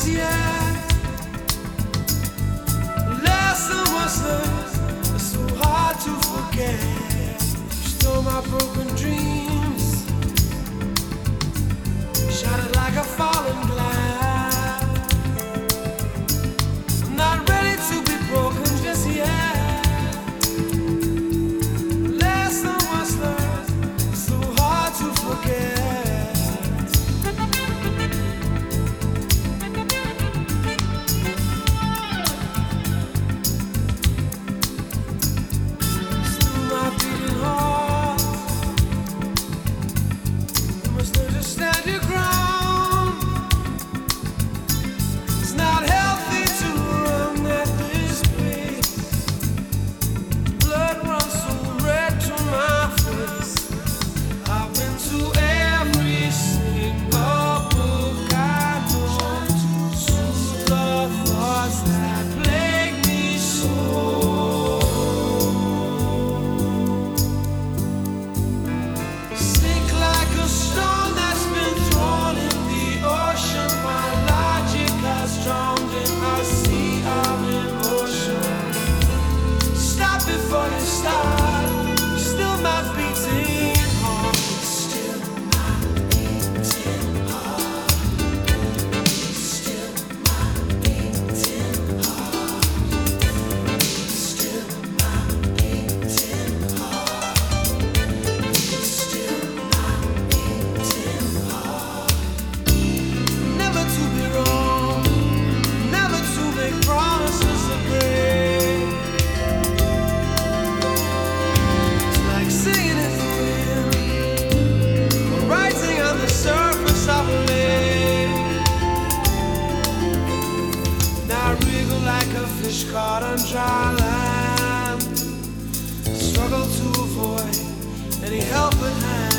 just yet. Lesson was learned, it's so hard to forget. You stole my broken dreams, shattered like a fallen glass. I'm not ready to be broken just yet. Lesson was learned, it's so hard to forget. Caught on dry land, struggle to avoid any helping hand.